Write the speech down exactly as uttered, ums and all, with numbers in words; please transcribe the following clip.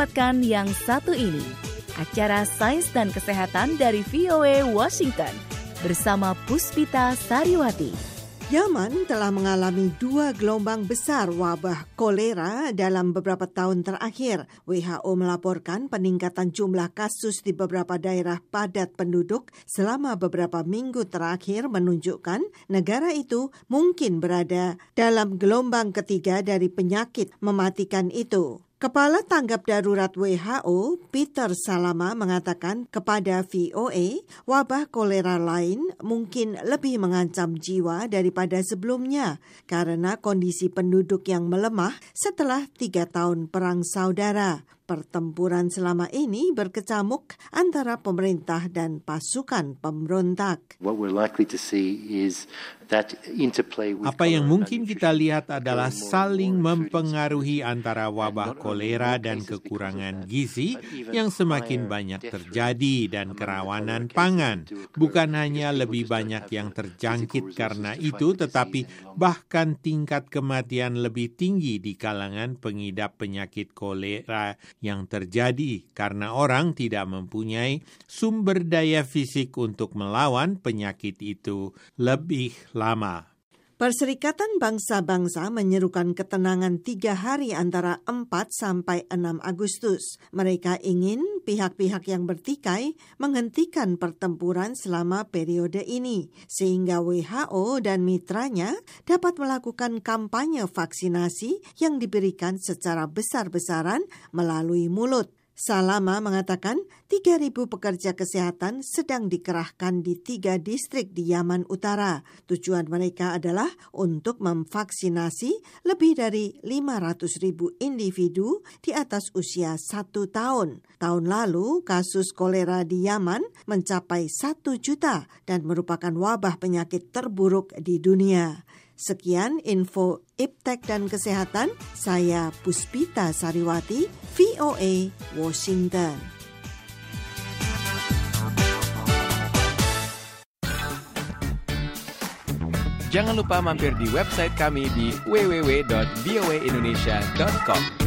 lewatkan yang satu ini, acara Sains dan Kesehatan dari V O A Washington bersama Puspita Sariwati. Yaman telah mengalami dua gelombang besar wabah kolera dalam beberapa tahun terakhir. W H O melaporkan peningkatan jumlah kasus di beberapa daerah padat penduduk selama beberapa minggu terakhir menunjukkan negara itu mungkin berada dalam gelombang ketiga dari penyakit mematikan itu. Kepala Tanggap Darurat W H O, Peter Salama, mengatakan kepada V O A, wabah kolera lain mungkin lebih mengancam jiwa daripada sebelumnya karena kondisi penduduk yang melemah setelah tiga tahun perang saudara. Pertempuran selama ini berkecamuk antara pemerintah dan pasukan pemberontak. What we're likely to see is that interplay with Apa yang mungkin kita lihat adalah saling mempengaruhi antara wabah kolera dan kekurangan gizi yang semakin banyak terjadi dan kerawanan pangan. Bukan hanya lebih banyak yang terjangkit karena itu, tetapi bahkan tingkat kematian lebih tinggi di kalangan pengidap penyakit kolera yang terjadi karena orang tidak mempunyai sumber daya fisik untuk melawan penyakit itu lebih lama. Perserikatan Bangsa-Bangsa menyerukan ketenangan tiga hari antara empat sampai enam Agustus. Mereka ingin pihak-pihak yang bertikai menghentikan pertempuran selama periode ini, sehingga W H O dan mitranya dapat melakukan kampanye vaksinasi yang diberikan secara besar-besaran melalui mulut. Salama mengatakan tiga ribu pekerja kesehatan sedang dikerahkan di tiga distrik di Yaman Utara. Tujuan mereka adalah untuk memvaksinasi lebih dari lima ratus ribu individu di atas usia satu tahun. Tahun lalu, kasus kolera di Yaman mencapai satu juta dan merupakan wabah penyakit terburuk di dunia. Sekian info Iptek dan Kesehatan, saya Puspita Sariwati, V O A, Washington. Jangan lupa mampir di website kami di w w w dot v o a indonesia dot com.